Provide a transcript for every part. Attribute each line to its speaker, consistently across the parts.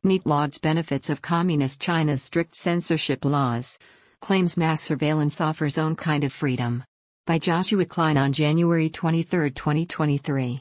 Speaker 1: Meet lauds benefits of Communist China's strict censorship laws. Claims mass surveillance offers own kind of freedom. By Joshua Klein on January 23, 2023.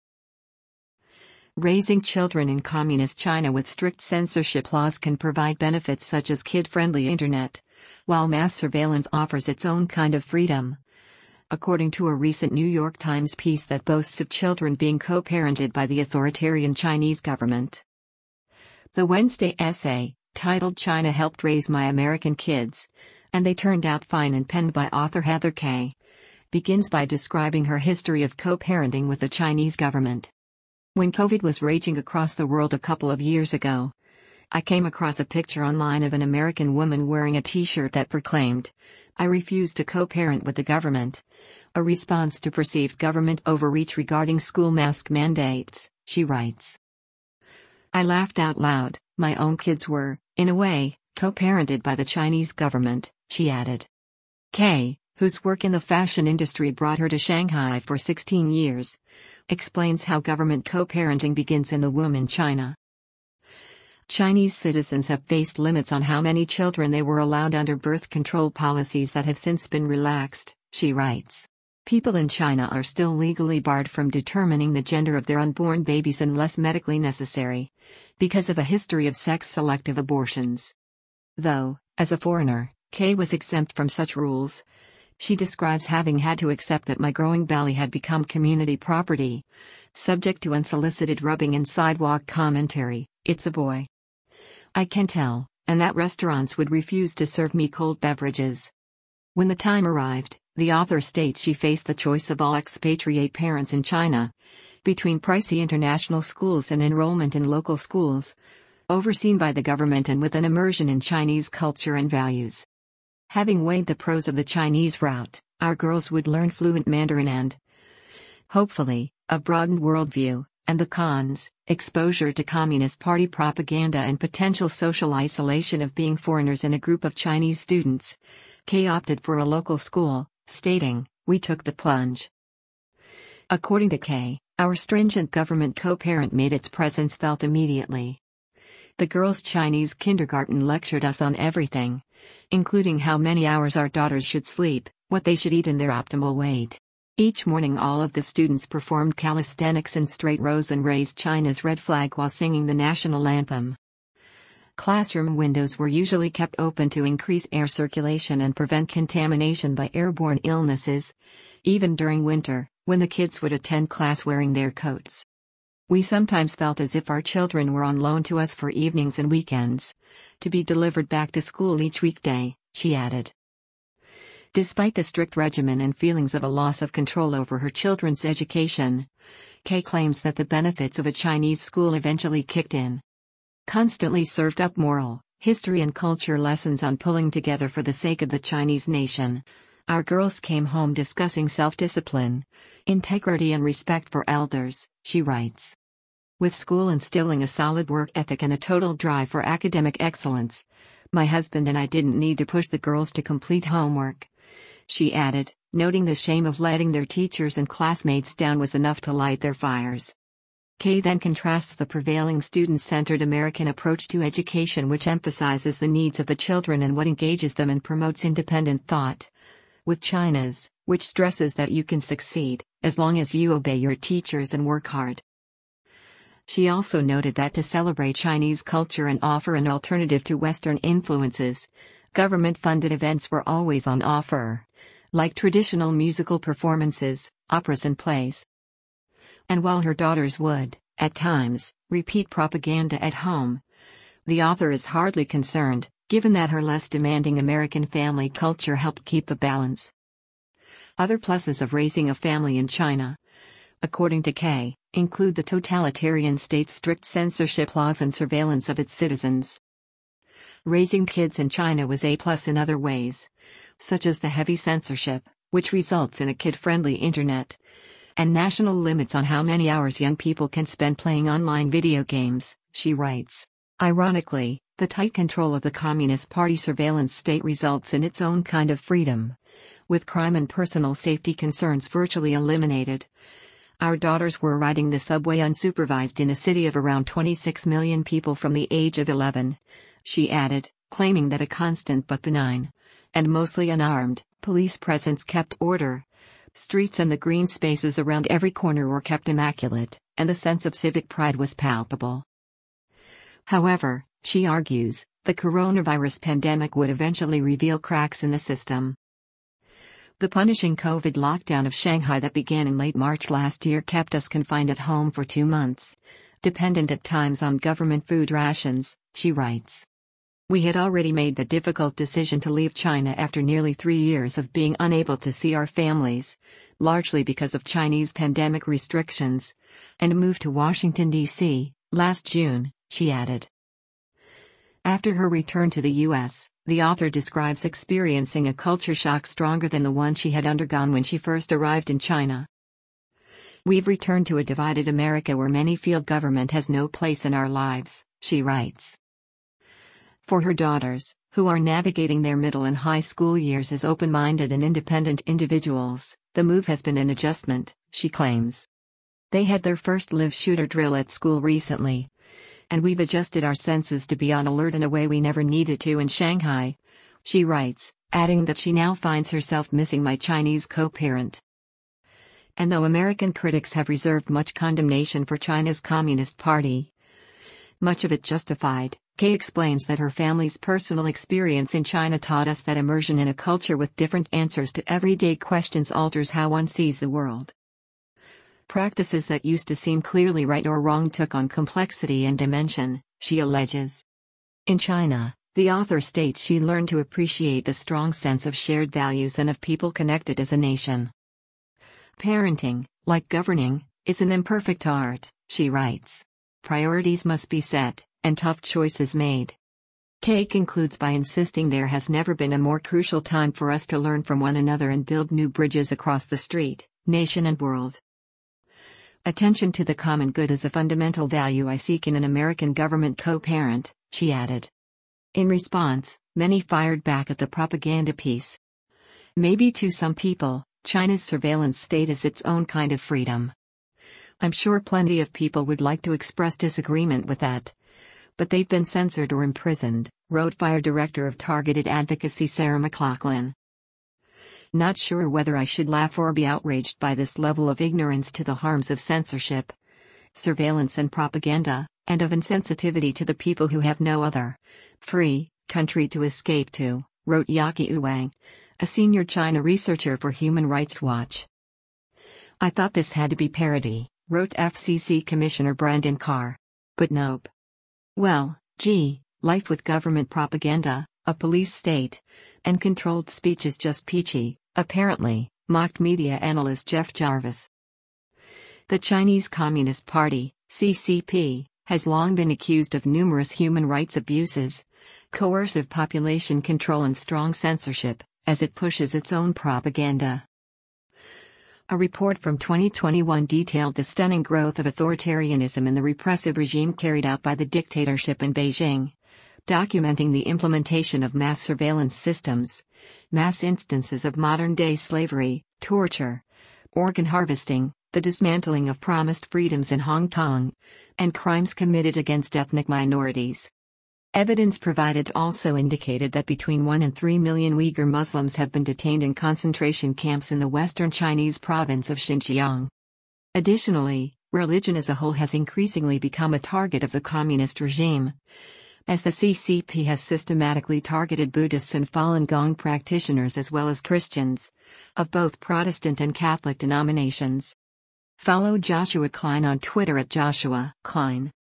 Speaker 1: Raising children in Communist China with strict censorship laws can provide benefits such as kid-friendly internet, while mass surveillance offers its own kind of freedom. According to a recent New York Times piece that boasts of children being co-parented by the authoritarian Chinese government. The Wednesday essay, titled China Helped Raise My American Kids, and They Turned Out Fine and penned by author Heather Kay, begins by describing her history of co-parenting with the Chinese government. When COVID was raging across the world a couple of years ago, I came across a picture online of an American woman wearing a t-shirt that proclaimed, "I refuse to co-parent with the government," a response to perceived government overreach regarding school mask mandates, she writes. I laughed out loud. My own kids were, in a way, co-parented by the Chinese government, she added. Kay, whose work in the fashion industry brought her to Shanghai for 16 years, explains how government co-parenting begins in the womb in China. Chinese citizens have faced limits on how many children they were allowed under birth control policies that have since been relaxed, she writes. People in China are still legally barred from determining the gender of their unborn babies unless medically necessary, because of a history of sex-selective abortions. Though, as a foreigner, Kay was exempt from such rules. She describes having had to accept that my growing belly had become community property, subject to unsolicited rubbing and sidewalk commentary, "It's a boy. I can tell," and that restaurants would refuse to serve me cold beverages. When the time arrived, the author states she faced the choice of all expatriate parents in China, between pricey international schools and enrollment in local schools, overseen by the government and with an immersion in Chinese culture and values. Having weighed the pros of the Chinese route, our girls would learn fluent Mandarin and, hopefully, a broadened worldview, and the cons, exposure to Communist Party propaganda and potential social isolation of being foreigners in a group of Chinese students. Kay opted for a local school, stating, "We took the plunge." According to Kay, our stringent government co-parent made its presence felt immediately. The girls' Chinese kindergarten lectured us on everything, including how many hours our daughters should sleep, what they should eat and their optimal weight. Each morning all of the students performed calisthenics in straight rows and raised China's red flag while singing the national anthem. Classroom windows were usually kept open to increase air circulation and prevent contamination by airborne illnesses, even during winter, when the kids would attend class wearing their coats. We sometimes felt as if our children were on loan to us for evenings and weekends, to be delivered back to school each weekday, she added. Despite the strict regimen and feelings of a loss of control over her children's education, Kay claims that the benefits of a Chinese school eventually kicked in. Constantly served up moral, history and culture lessons on pulling together for the sake of the Chinese nation. Our girls came home discussing self-discipline, integrity and respect for elders, she writes. With school instilling a solid work ethic and a total drive for academic excellence, my husband and I didn't need to push the girls to complete homework, she added, noting the shame of letting their teachers and classmates down was enough to light their fires. Kay then contrasts the prevailing student-centered American approach to education, which emphasizes the needs of the children and what engages them and promotes independent thought, with China's, which stresses that you can succeed, as long as you obey your teachers and work hard. She also noted that to celebrate Chinese culture and offer an alternative to Western influences, government-funded events were always on offer, like traditional musical performances, operas and plays. And while her daughters would, at times, repeat propaganda at home, the author is hardly concerned, given that her less demanding American family culture helped keep the balance. Other pluses of raising a family in China, according to Kay, include the totalitarian state's strict censorship laws and surveillance of its citizens. Raising kids in China was a plus in other ways, such as the heavy censorship, which results in a kid-friendly internet, and national limits on how many hours young people can spend playing online video games, she writes. Ironically, the tight control of the Communist Party surveillance state results in its own kind of freedom, with crime and personal safety concerns virtually eliminated. Our daughters were riding the subway unsupervised in a city of around 26 million people from the age of 11. She added, claiming that a constant but benign, and mostly unarmed, police presence kept order. Streets and the green spaces around every corner were kept immaculate, and the sense of civic pride was palpable. However, she argues, the coronavirus pandemic would eventually reveal cracks in the system. The punishing COVID lockdown of Shanghai that began in late March last year kept us confined at home for 2 months, dependent at times on government food rations, she writes. We had already made the difficult decision to leave China after nearly 3 years of being unable to see our families, largely because of Chinese pandemic restrictions, and moved to Washington, D.C., last June, she added. After her return to the U.S., the author describes experiencing a culture shock stronger than the one she had undergone when she first arrived in China. We've returned to a divided America where many feel government has no place in our lives, she writes. For her daughters, who are navigating their middle and high school years as open-minded and independent individuals, the move has been an adjustment, she claims. They had their first live shooter drill at school recently, and we've adjusted our senses to be on alert in a way we never needed to in Shanghai, she writes, adding that she now finds herself missing my Chinese co-parent. And though American critics have reserved much condemnation for China's Communist Party, much of it justified, Kay explains that her family's personal experience in China taught us that immersion in a culture with different answers to everyday questions alters how one sees the world. Practices that used to seem clearly right or wrong took on complexity and dimension, she alleges. In China, the author states she learned to appreciate the strong sense of shared values and of people connected as a nation. Parenting, like governing, is an imperfect art, she writes. Priorities must be set, and tough choices made. Kay concludes by insisting there has never been a more crucial time for us to learn from one another and build new bridges across the street, nation and world. Attention to the common good is a fundamental value I seek in an American government co-parent, she added. In response, many fired back at the propaganda piece. Maybe to some people, China's surveillance state is its own kind of freedom. I'm sure plenty of people would like to express disagreement with that. But they've been censored or imprisoned, wrote Fire Director of Targeted Advocacy Sarah McLachlan. Not sure whether I should laugh or be outraged by this level of ignorance to the harms of censorship, surveillance and propaganda, and of insensitivity to the people who have no other free country to escape to, wrote Yaqi Wang, a senior China researcher for Human Rights Watch. I thought this had to be parody, wrote FCC Commissioner Brendan Carr. But nope. Well, gee, life with government propaganda, a police state, and controlled speech is just peachy, apparently, mocked media analyst Jeff Jarvis. The Chinese Communist Party, CCP, has long been accused of numerous human rights abuses, coercive population control and strong censorship, as it pushes its own propaganda. A report from 2021 detailed the stunning growth of authoritarianism and the repressive regime carried out by the dictatorship in Beijing, documenting the implementation of mass surveillance systems, mass instances of modern-day slavery, torture, organ harvesting, the dismantling of promised freedoms in Hong Kong, and crimes committed against ethnic minorities. Evidence provided also indicated that between 1 and 3 million Uyghur Muslims have been detained in concentration camps in the western Chinese province of Xinjiang. Additionally, religion as a whole has increasingly become a target of the communist regime, as the CCP has systematically targeted Buddhists and Falun Gong practitioners as well as Christians, of both Protestant and Catholic denominations. Follow Joshua Klein on Twitter at Joshua Klein.